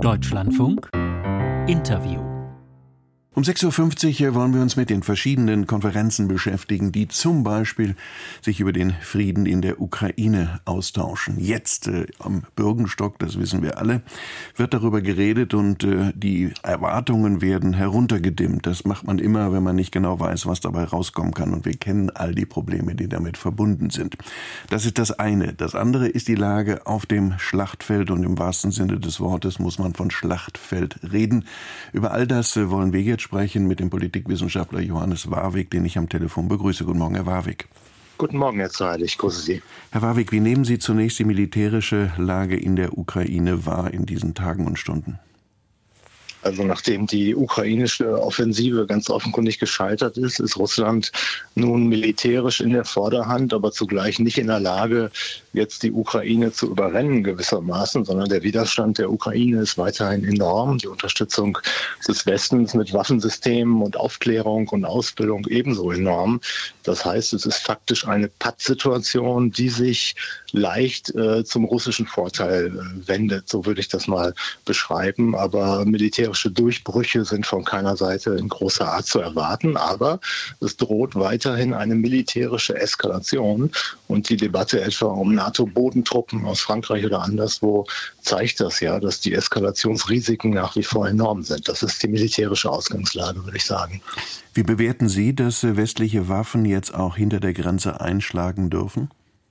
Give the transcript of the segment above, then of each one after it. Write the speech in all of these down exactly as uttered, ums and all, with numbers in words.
Deutschlandfunk Interview. Um sechs Uhr fünfzig wollen wir uns mit den verschiedenen Konferenzen beschäftigen, die zum Beispiel sich über den Frieden in der Ukraine austauschen. Jetzt äh, am Bürgenstock, das wissen wir alle, wird darüber geredet und äh, die Erwartungen werden heruntergedimmt. Das macht man immer, wenn man nicht genau weiß, was dabei rauskommen kann. Und wir kennen all die Probleme, die damit verbunden sind. Das ist das eine. Das andere ist die Lage auf dem Schlachtfeld und im wahrsten Sinne des Wortes muss man von Schlachtfeld reden. Über all das äh, wollen wir jetzt sprechen mit dem Politikwissenschaftler Johannes Warwig, den ich am Telefon begrüße. Guten Morgen, Herr Warwig. Guten Morgen, Herr Zeil, ich grüße Sie. Herr Warwig, wie nehmen Sie zunächst die militärische Lage in der Ukraine wahr in diesen Tagen und Stunden? Also nachdem die ukrainische Offensive ganz offenkundig gescheitert ist, ist Russland nun militärisch in der Vorderhand, aber zugleich nicht in der Lage, jetzt die Ukraine zu überrennen gewissermaßen, sondern der Widerstand der Ukraine ist weiterhin enorm. Die Unterstützung des Westens mit Waffensystemen und Aufklärung und Ausbildung ebenso enorm. Das heißt, es ist faktisch eine Pattsituation, die sich leicht äh, zum russischen Vorteil äh, wendet. So würde ich das mal beschreiben. Aber militärische Durchbrüche sind von keiner Seite in großer Art zu erwarten. Aber es droht weiterhin eine militärische Eskalation. Und die Debatte etwa um NATO-Bodentruppen aus Frankreich oder anderswo zeigt das ja, dass die Eskalationsrisiken nach wie vor enorm sind. Das ist die militärische Ausgangslage, würde ich sagen. Wie bewerten Sie, dass westliche Waffen jetzt auch hinter der Grenze einschlagen dürfen?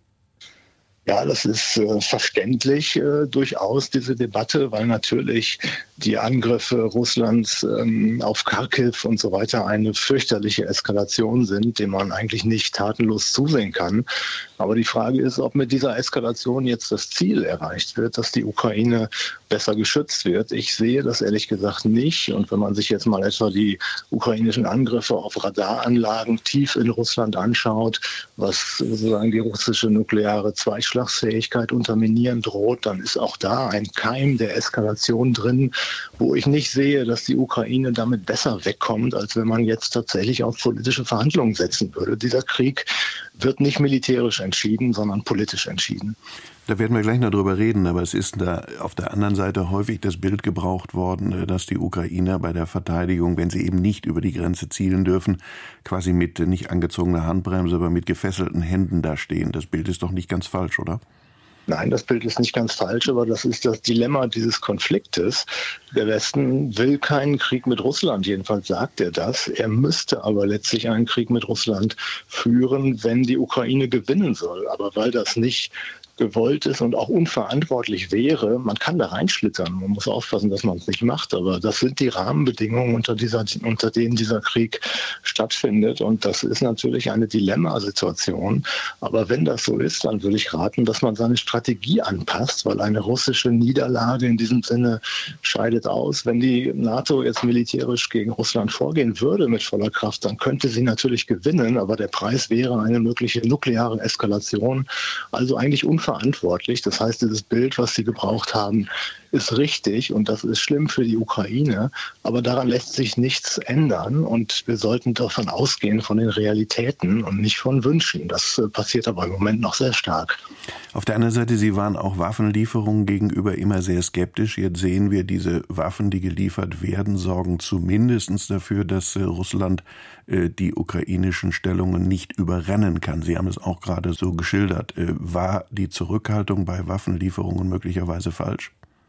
Ja, das ist äh, verständlich äh, durchaus, diese Debatte, weil natürlich die Angriffe Russlands ähm, auf Kharkiv und so weiter eine fürchterliche Eskalation sind, dem man eigentlich nicht tatenlos zusehen kann. Aber die Frage ist, ob mit dieser Eskalation jetzt das Ziel erreicht wird, dass die Ukraine besser geschützt wird. Ich sehe das ehrlich gesagt nicht. Und wenn man sich jetzt mal etwa die ukrainischen Angriffe auf Radaranlagen tief in Russland anschaut, was sozusagen die russische nukleare Zweischlagsfähigkeit unterminieren droht, dann ist auch da ein Keim der Eskalation drin, wo ich nicht sehe, dass die Ukraine damit besser wegkommt, als wenn man jetzt tatsächlich auf politische Verhandlungen setzen würde. Dieser Krieg wird nicht militärisch entschieden, sondern politisch entschieden. Da werden wir gleich noch drüber reden, aber es ist da auf der anderen Seite häufig das Bild gebraucht worden, dass die Ukrainer bei der Verteidigung, wenn sie eben nicht über die Grenze zielen dürfen, quasi mit nicht angezogener Handbremse, aber mit gefesselten Händen da stehen. Das Bild ist doch nicht ganz falsch, oder? Nein, das Bild ist nicht ganz falsch, aber das ist das Dilemma dieses Konfliktes. Der Westen will keinen Krieg mit Russland, jedenfalls sagt er das. Er müsste aber letztlich einen Krieg mit Russland führen, wenn die Ukraine gewinnen soll. Aber weil das nicht gewollt ist und auch unverantwortlich wäre, man kann da reinschlittern, man muss aufpassen, dass man es nicht macht, aber das sind die Rahmenbedingungen, unter, dieser, unter denen dieser Krieg stattfindet und das ist natürlich eine Dilemmasituation, aber wenn das so ist, dann würde ich raten, dass man seine Strategie anpasst, weil eine russische Niederlage in diesem Sinne scheidet aus. Wenn die NATO jetzt militärisch gegen Russland vorgehen würde mit voller Kraft, dann könnte sie natürlich gewinnen, aber der Preis wäre eine mögliche nukleare Eskalation, also eigentlich unverantwortlich. verantwortlich. Das heißt, dieses Bild, was Sie gebraucht haben, ist richtig und das ist schlimm für die Ukraine. Aber daran lässt sich nichts ändern und wir sollten davon ausgehen, von den Realitäten und nicht von Wünschen. Das passiert aber im Moment noch sehr stark. Auf der anderen Seite, Sie waren auch Waffenlieferungen gegenüber immer sehr skeptisch. Jetzt sehen wir, diese Waffen, die geliefert werden, sorgen zumindest dafür, dass Russland die ukrainischen Stellungen nicht überrennen kann. Sie haben es auch gerade so geschildert. War die Zurückhaltung bei Waffenlieferungen möglicherweise falsch?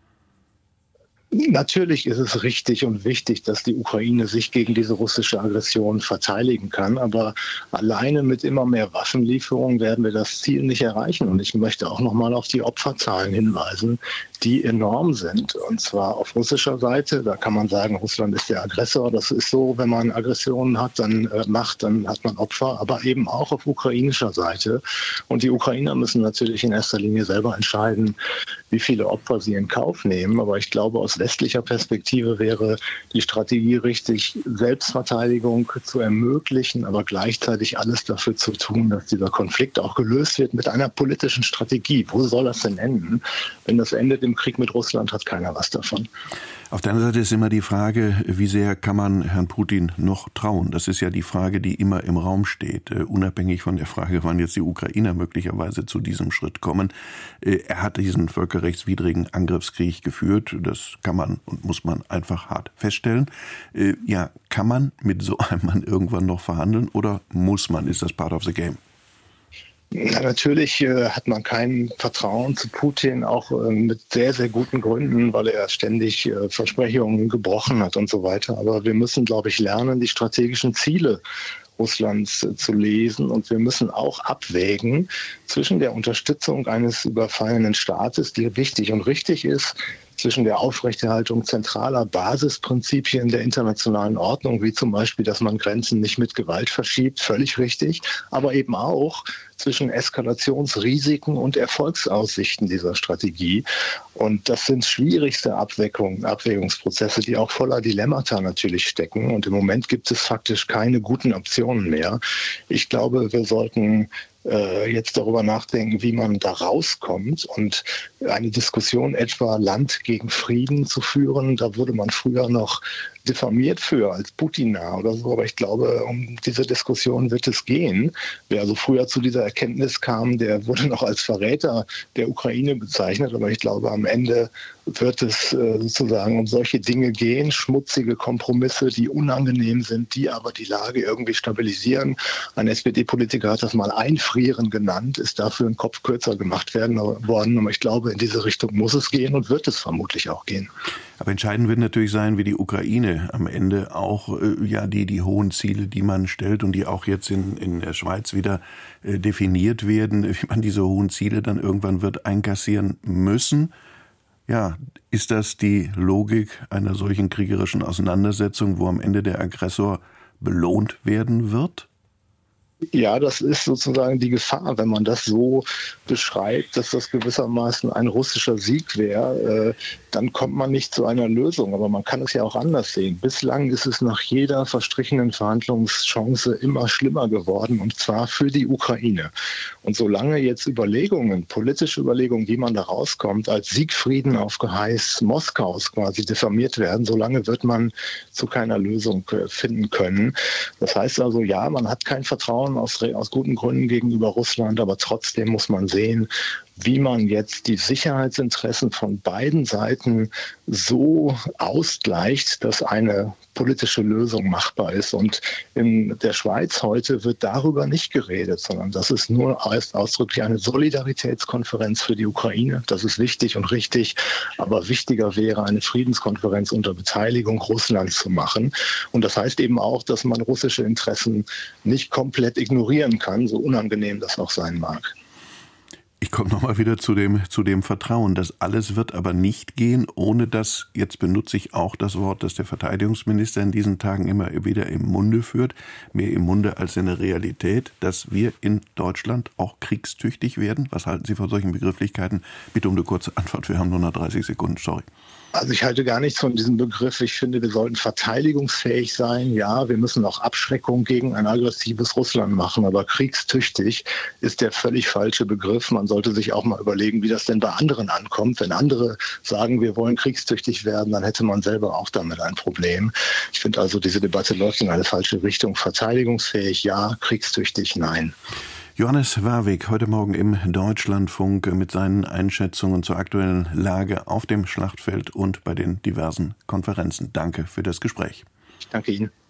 Natürlich ist es richtig und wichtig, dass die Ukraine sich gegen diese russische Aggression verteidigen kann. Aber alleine mit immer mehr Waffenlieferungen werden wir das Ziel nicht erreichen. Und ich möchte auch noch mal auf die Opferzahlen hinweisen, die enorm sind. Und zwar auf russischer Seite. Da kann man sagen, Russland ist der Aggressor. Das ist so, wenn man Aggressionen hat, dann äh, macht, dann hat man Opfer. Aber eben auch auf ukrainischer Seite. Und die Ukrainer müssen natürlich in erster Linie selber entscheiden, wie viele Opfer sie in Kauf nehmen. Aber ich glaube, aus westlicher Perspektive wäre die Strategie richtig, Selbstverteidigung zu ermöglichen, aber gleichzeitig alles dafür zu tun, dass dieser Konflikt auch gelöst wird mit einer politischen Strategie. Wo soll das denn enden? Wenn das endet im Krieg mit Russland, hat keiner was davon. Auf der anderen Seite ist immer die Frage, wie sehr kann man Herrn Putin noch trauen? Das ist ja die Frage, die immer im Raum steht, uh, unabhängig von der Frage, wann jetzt die Ukrainer möglicherweise zu diesem Schritt kommen. Uh, er hat diesen völkerrechtswidrigen Angriffskrieg geführt, das kann kann man und muss man einfach hart feststellen. Äh, ja, kann man mit so einem Mann irgendwann noch verhandeln oder muss man? Ist das part of the game? Ja, natürlich äh, hat man kein Vertrauen zu Putin, auch äh, mit sehr, sehr guten Gründen, weil er ständig äh, Versprechungen gebrochen hat und so weiter. Aber wir müssen, glaube ich, lernen, die strategischen Ziele Russlands äh, zu lesen. Und wir müssen auch abwägen zwischen der Unterstützung eines überfallenen Staates, die wichtig und richtig ist, zwischen der Aufrechterhaltung zentraler Basisprinzipien der internationalen Ordnung, wie zum Beispiel, dass man Grenzen nicht mit Gewalt verschiebt, völlig richtig, aber eben auch zwischen Eskalationsrisiken und Erfolgsaussichten dieser Strategie. Und das sind schwierigste Abwägungen, Abwägungsprozesse, die auch voller Dilemmata natürlich stecken. Und im Moment gibt es faktisch keine guten Optionen mehr. Ich glaube, wir sollten jetzt darüber nachdenken, wie man da rauskommt und eine Diskussion etwa Land gegen Frieden zu führen, da wurde man früher noch diffamiert für als Putin-nah oder so, aber ich glaube, um diese Diskussion wird es gehen. Wer also früher zu dieser Erkenntnis kam, der wurde noch als Verräter der Ukraine bezeichnet, aber ich glaube, am Ende wird es äh, sozusagen um solche Dinge gehen, schmutzige Kompromisse, die unangenehm sind, die aber die Lage irgendwie stabilisieren. Ein S P D-Politiker hat das mal Einfrieren genannt, ist dafür ein Kopf kürzer gemacht werden worden, aber ich glaube, in diese Richtung muss es gehen und wird es vermutlich auch gehen. Aber entscheidend wird natürlich sein, wie die Ukraine am Ende auch äh, ja die die hohen Ziele, die man stellt und die auch jetzt in in der Schweiz wieder äh, definiert werden, wie man diese hohen Ziele dann irgendwann wird einkassieren müssen. Ja, ist das die Logik einer solchen kriegerischen Auseinandersetzung, wo am Ende der Aggressor belohnt werden wird? Ja, das ist sozusagen die Gefahr, wenn man das so beschreibt, dass das gewissermaßen ein russischer Sieg wäre, äh, dann kommt man nicht zu einer Lösung. Aber man kann es ja auch anders sehen. Bislang ist es nach jeder verstrichenen Verhandlungschance immer schlimmer geworden, und zwar für die Ukraine. Und solange jetzt Überlegungen, politische Überlegungen, wie man da rauskommt, als Siegfrieden auf Geheiß Moskaus quasi diffamiert werden, solange wird man zu keiner Lösung finden können. Das heißt also, ja, man hat kein Vertrauen aus, aus guten Gründen gegenüber Russland, aber trotzdem muss man sehen, wie man jetzt die Sicherheitsinteressen von beiden Seiten so ausgleicht, dass eine politische Lösung machbar ist. Und in der Schweiz heute wird darüber nicht geredet, sondern das ist nur ausdrücklich eine Solidaritätskonferenz für die Ukraine. Das ist wichtig und richtig, aber wichtiger wäre, eine Friedenskonferenz unter Beteiligung Russlands zu machen. Und das heißt eben auch, dass man russische Interessen nicht komplett ignorieren kann, so unangenehm das auch sein mag. Ich komme nochmal wieder zu dem, zu dem Vertrauen. Das alles wird aber nicht gehen, ohne dass, jetzt benutze ich auch das Wort, das der Verteidigungsminister in diesen Tagen immer wieder im Munde führt, mehr im Munde als in der Realität, dass wir in Deutschland auch kriegstüchtig werden. Was halten Sie von solchen Begrifflichkeiten? Bitte um eine kurze Antwort, wir haben nur noch dreißig Sekunden, sorry. Also ich halte gar nichts von diesem Begriff. Ich finde, wir sollten verteidigungsfähig sein. Ja, wir müssen auch Abschreckung gegen ein aggressives Russland machen. Aber kriegstüchtig ist der völlig falsche Begriff. Man sollte sich auch mal überlegen, wie das denn bei anderen ankommt. Wenn andere sagen, wir wollen kriegstüchtig werden, dann hätte man selber auch damit ein Problem. Ich finde also, diese Debatte läuft in eine falsche Richtung. Verteidigungsfähig, ja. Kriegstüchtig, nein. Johannes Warwig, heute Morgen im Deutschlandfunk mit seinen Einschätzungen zur aktuellen Lage auf dem Schlachtfeld und bei den diversen Konferenzen. Danke für das Gespräch. Ich danke Ihnen.